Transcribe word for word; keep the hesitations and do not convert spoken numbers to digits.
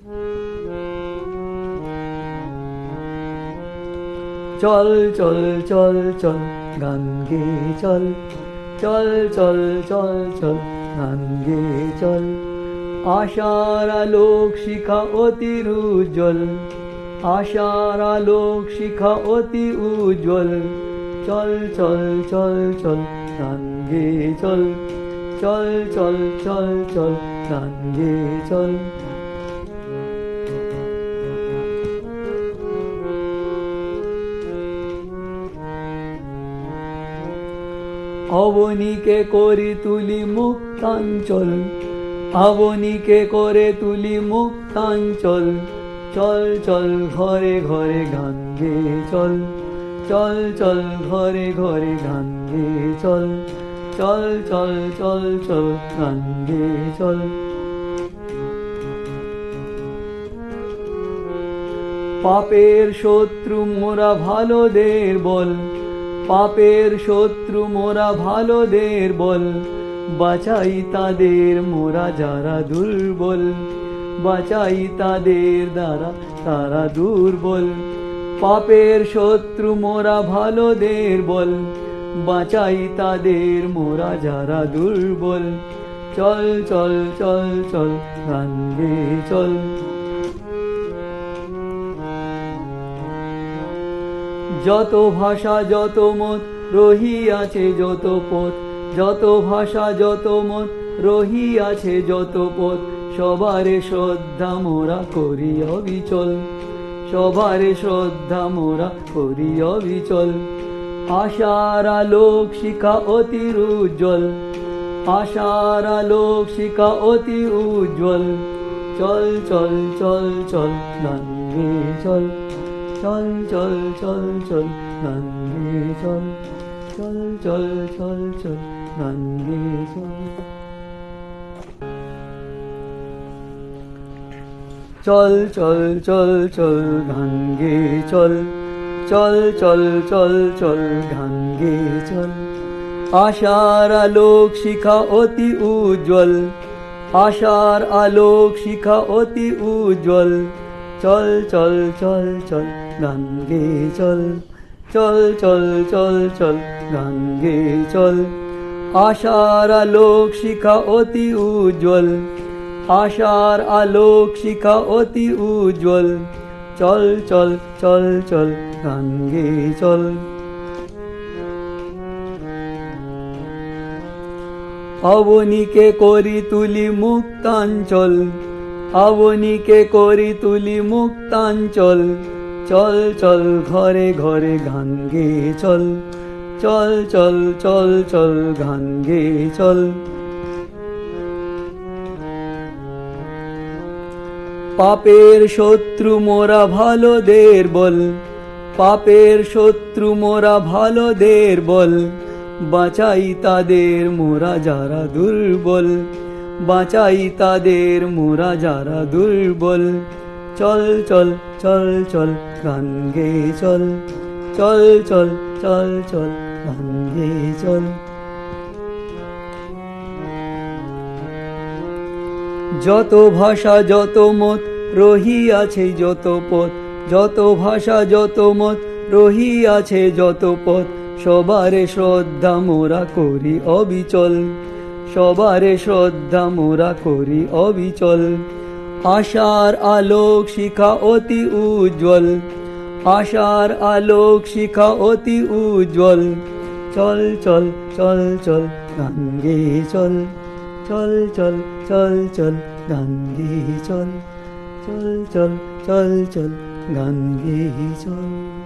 চল চল চল চল গান গেয়ে চল, চল চল চল চল গান গেয়ে চল। আশার আলোক শিখা অতি উজ্জ্বল, আশার আলোক শিখা অতি উজ্জ্বল। চল চল চল চল গান গেয়ে চল, চল চল চল চল গান গেয়ে চল। অবনীকে করে তুলি মুক্তাঞ্চল, অবনীকে করে তুলি মুক্তাঞ্চল। চল চল ঘরে ঘরে গান গেয়ে চল, চল চল ঘরে ঘরে গান গেয়ে চল। চল চল চল চল গান গেয়ে চল। পাপের শত্রু মোরা ভালোদের বল, পাপের শত্রু মোরা ভালোদের বল। বাঁচাই তাদের মোরা যারা দুর্বল, বাঁচাই তাদের দ্বারা তারা দুর্বল। পাপের শত্রু মোরা ভালোদের বল, বাঁচাই তাদের মোরা যারা দুর্বল। চল চল চল চল গান গেয়ে চল। যত ভাষা যত মত রহিয়াছে যত পথ, যত ভাষা যত মত রহিয়াছে যত পথ। সবারে শ্রদ্ধা মোরা করি অবিচল, সবারে শ্রদ্ধা মোরা করি অবিচল। আশার আলোক শিখা অতি উজ্জ্বল, আশার আলোক শিখা অতি উজ্জ্বল। চল চল চল চল গান গেয়ে চল, চল চল চল চল গান গেয়ে চল। চল চল চল চল গান গেয়ে চল। চল চল চল চল গান গেয়ে চল, চল চল চল চল গান গেয়ে চল। আশার আলোক শিখা অতি উজ্জ্বল, আশার আলোক শিখা অতি উজ্জ্বল। চল চল চল চল গান গেয়ে চল, চল চল চল চল গান গেয়ে চল। আশার আলোক শিখা অতি উজ্জ্বল, আশার আলোক শিখা অতি উজ্জ্বল। চল চল চল চল গান গেয়ে চল। অবনীকে করি তুলি মুক্তাঞ্চল, অবনীকে করি তুলি মুক্তাঞ্চল। চল চল ঘরে ঘরে গান গেয়ে চল, চল চল চল চল গান গেয়ে চল। পাপের শত্রু মোরা ভালোদের বল, পাপের শত্রু মোরা ভালোদের বল। বাঁচাই তাদের মোরা যারা দুর্বল, বাঁচাই তাদের মোরা যারা দুর্বল। চল চল চল চল গান গেয়ে চল, চল চল চল চল গান গেয়ে চল। যত ভাষা যত মত রহিয়াছে যত পথ, যত ভাষা যত মত রহিয়াছে যত পথ। সবারে শ্রদ্ধা মোরা করি অবিচল, সবারে শ্রদ্ধা মোরা করি অবিচল। আশার আলোক শিখা অতি উজ্জ্বল, আশার আলোক শিখা অতি উজ্জ্বল। চল চল চল চল গান গেয়ে চল, চল চল চল চল গান গেয়ে চল। চল চল চল চল গান গেয়ে চল।